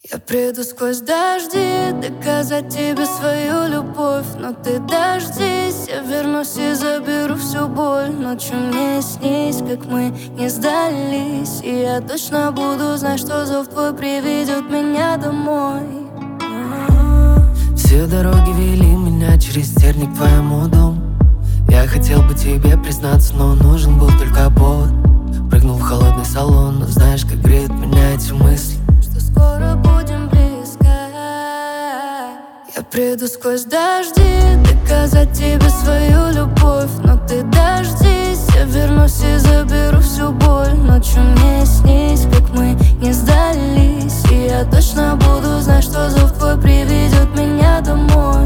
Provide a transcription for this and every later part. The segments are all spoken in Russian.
Я приду сквозь дожди, доказать тебе свою любовь. Но ты дождись, я вернусь и заберу всю боль. Ночью мне снись, как мы не сдались, и я точно буду знать, что зов твой приведет меня домой. Все дороги вели меня через терник к твоему дому. Я хотел бы тебе признаться, но нужен был только повод. Прыгнул в холодный салон, но знаешь, как греют меня эти мысли, что скоро будем близко. Я приду сквозь дожди, доказать тебе свою любовь. Но ты дождись, я вернусь и заберу всю боль. Ночью мне снись, как мы не сдались, и я точно буду знать, что зов твой приведет меня домой.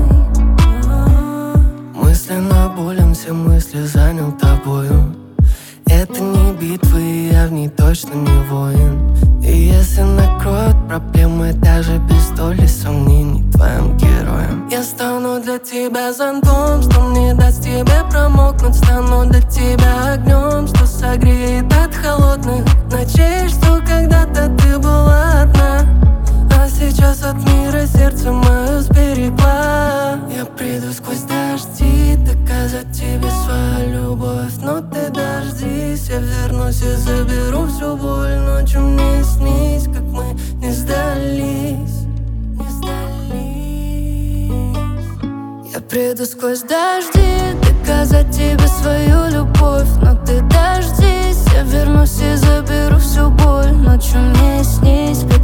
Мысленно болен, все мысли занял тобою. Это не битва, и я в ней точно не воин. И если накроют проблемы, даже без доли сомнений, твоим героем я стану для тебя зонтом, что не даст тебе промокнуть. Стану для тебя огнем, что согреет от холодных ночей, что когда-то ты была одна, а сейчас от мира сердце мое сберегла. Я приду сквозь дожди, доказать тебе свою любовь. Но ты дождись, я вернусь и заберу всю боль. Ночью мне снись, как мы не сдались, не сдались. Я приду сквозь дожди, доказать тебе свою любовь. Но ты дождись, я вернусь и заберу всю боль. Ночью мне снись, как